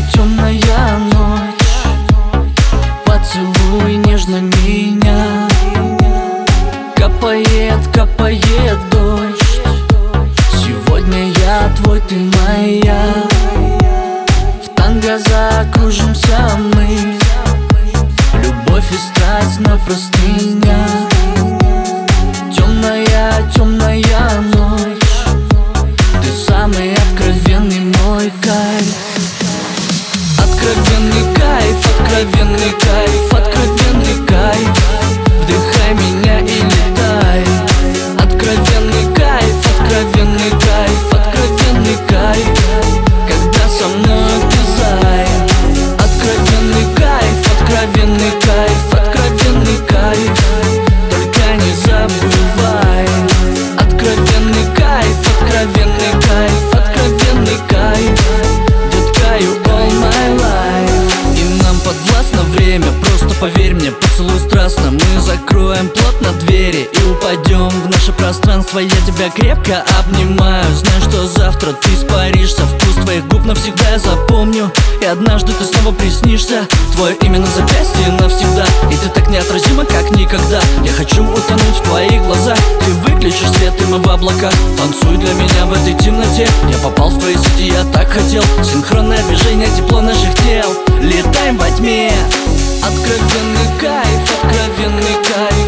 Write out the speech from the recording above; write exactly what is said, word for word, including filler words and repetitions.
темная ночь, поцелуй нежно меня. Капает, капает дождь, сегодня я твой, ты моя. В танго закружимся мы, любовь и страсть на простынях. Темная, темная ночь, ты самый откровенный мой кайф. Откровенный кайф, откровенный кайф, откровенный кайф. Вдыхай меня и летай. Откровенный кайф, откровенный кайф, откровенный кайф, когда со мной ты зай. Откровенный кайф, откровенный кайф, откровенный кайф, только не забывай. Откровенный кайф, откровенный кайф, откровенный кайф, детка, you all my life. И нам подвластно время, просто поверь мне, поцелуй страстно. Мы закроем плотно двери и упадем в наше пространство. Я тебя крепко обнимаю, знаю, что завтра ты испаришься. Вкус твоих губ навсегда я запомню, и однажды ты снова приснишься. Твое имя на запястье навсегда, и ты так неотразима, как никогда. Я хочу утонуть в твоих глазах. Ты выключишь свет, и мы в облаках. Танцуй для меня в этой темноте. Я попал в твои сети, я так хотел. Синхронное движение, тепло наших тел. Летаем во тьме. Откровенный кайф, откровенный кайф,